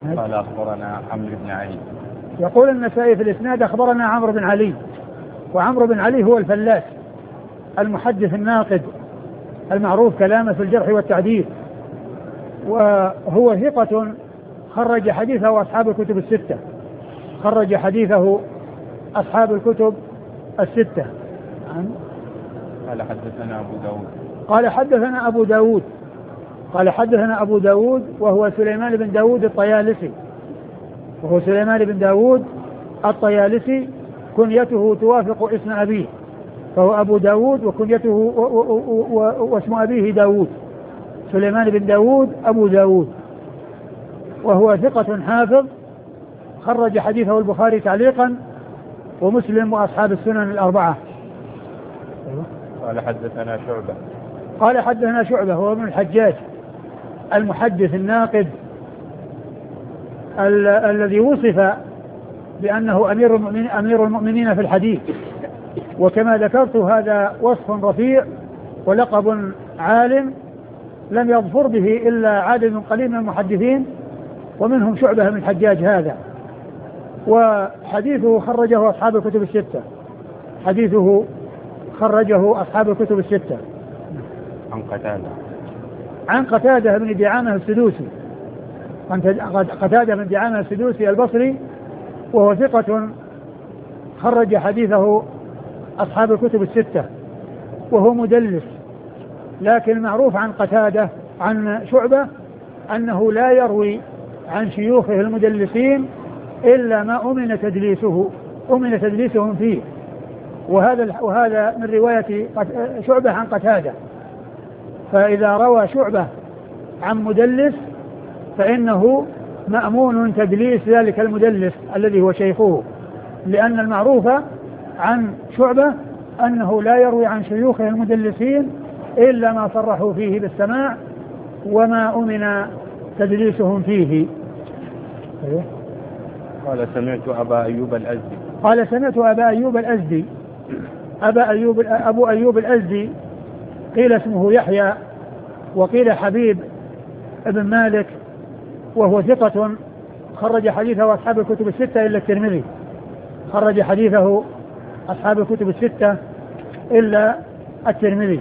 قال أخبرنا عمرو بن علي. يقول النسائي في الإسناد أخبرنا عمرو بن علي، وعمرو بن علي هو الفلاس المحدث الناقد المعروف كلامه في الجرح والتعديل، وهو ثقة خرج حديثه أصحاب الكتب الستة، خرج حديثه أصحاب الكتب الستة. قال حدثنا أبو داود. قال حدثنا أبو داود، قال حدثنا أبو داود وهو سليمان بن داود الطيالسي، وهو سليمان بن داود الطيالسي كنيته توافق اسم أبيه، فهو أبو داود وكنيته واسم أبيه داود، سليمان بن داود أبو داود، وهو ثقة حافظ خرج حديثه البخاري تعليقا ومسلم وأصحاب السنن الأربعة. قال حدثنا شعبة. قال حدثنا شعبة هو ابن الحجاج المحدث الناقد الذي وصف بأنه أمير المؤمنين في الحديث، وكما ذكرت هذا وصف رفيع ولقب عالم لم يظفر به إلا عدد قليل من المحدثين، ومنهم شعبة بن الحجاج هذا. وحديثه خرجه أصحاب الكتب الستة، حديثه خرجه أصحاب الكتب الستة. عن قتادة بن دعامة السدوسي، قتادة بن دعامة السدوسي البصري، وهو ثقة خرج حديثه أصحاب الكتب الستة، وهو مدلس، لكن معروف عن قتادة عن شعبة أنه لا يروي عن شيوخه المدلسين إلا ما أمن تدليسهم فيه، وهذا من رواية شعبة عن قتادة. فإذا روى شعبة عن مدلس فإنه مأمون تدليس ذلك المدلس الذي هو شيخه، لأن المعروف عن شعبة أنه لا يروي عن شيوخه المدلسين إلا ما صرحوا فيه بالسماع وما أمن تدليسهم فيه. قال سمعت أبا أيوب الأزدي. قال سمعت أبا أيوب الأزدي. أبو أيوب الأزدي قيل اسمه يحيى وقيل حبيب ابن مالك، وهو ثقة خرج حديثه أصحاب الكتب الستة إلا الترمذي، خرج حديثه أصحاب الكتب الستة إلا الترمذي.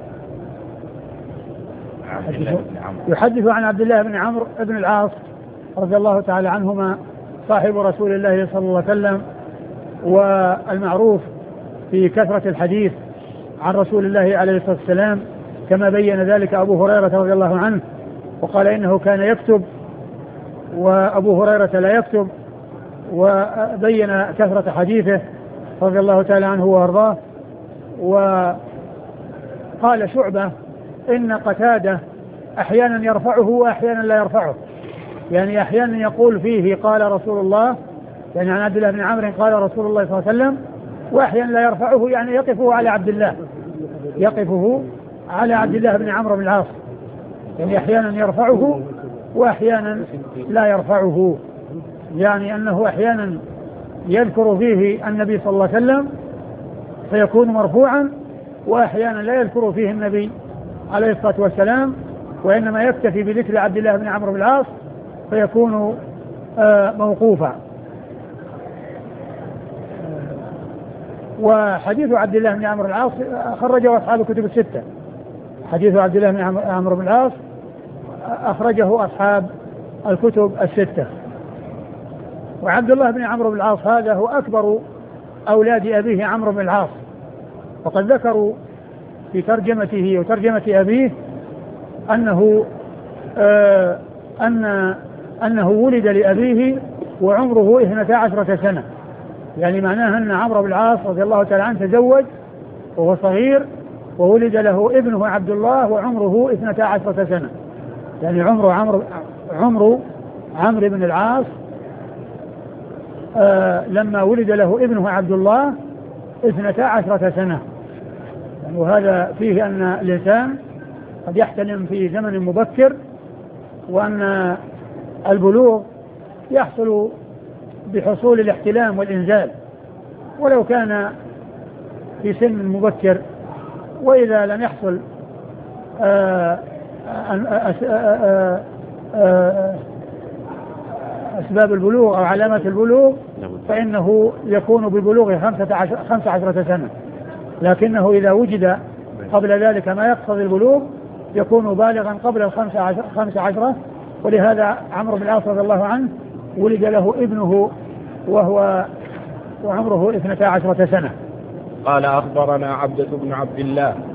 يحدث عن عبد الله بن عمرو بن العاص رضي الله تعالى عنهما صاحب رسول الله صلى الله عليه وسلم، والمعروف في كثرة الحديث عن رسول الله عليه الصلاة والسلام، كما بين ذلك أبو هريرة رضي الله عنه وقال إنه كان يكتب وأبو هريرة لا يكتب، وبين كثرة حديثه رضي الله تعالى عنه وارضاه. وقال شعبة إن قتادة أحيانا يرفعه وأحيانا لا يرفعه، يعني أحيانا يقول فيه قال رسول الله، يعني عن عبد الله بن عمرو قال رسول الله صلى الله عليه وسلم، وأحيانا لا يرفعه يعني يقفه على عبد الله، يقفه على عبد الله بن عمرو بن العاص، يعني أحيانا يرفعه وأحيانا لا يرفعه، يعني أنه أحيانا يذكر فيه النبي صلى الله عليه وسلم فيكون مرفوعا، وأحيانا لا يذكر فيه النبي عليه الصلاة والسلام، وإنما يكتفي بذكر عبد الله بن عمرو بن العاص فيكون موقوفا. وحديث عبد الله بن عمرو بن العاص خرجه أصحاب الكتب الستة، حديث عبد الله بن عمرو بن العاص أخرجه أصحاب الكتب الستة. وعبد الله بن عمرو بن العاص هذا هو أكبر أولاد أبيه عمرو بن العاص، وقد ذكروا في ترجمته وترجمة أبيه أنه ولد لأبيه وعمره 12 سنة، يعني معناها أن عمرو بن العاص رضي الله تعالى عنه تزوج وهو صغير وولد له ابنه عبد الله وعمره 12 سنة، يعني عمرو عمرو بن العاص لما ولد له ابنه عبد الله 12 سنة. يعني وهذا فيه أن الإنسان قد يحتلم في زمن مبكر، وأن البلوغ يحصل بحصول الاحتلام والإنزال ولو كان في سن مبكر، وإذا لم يحصل أسباب البلوغ أو علامات البلوغ فإنه يكون ببلوغ 15 سنة، لكنه إذا وجد قبل ذلك ما يقتضي البلوغ يكون بالغا قبل 15. ولهذا عمرو بن العاص رضي الله عنه ولد له ابنه وعمره 12 سنة. قال أخبرنا عبدة بن عبد الله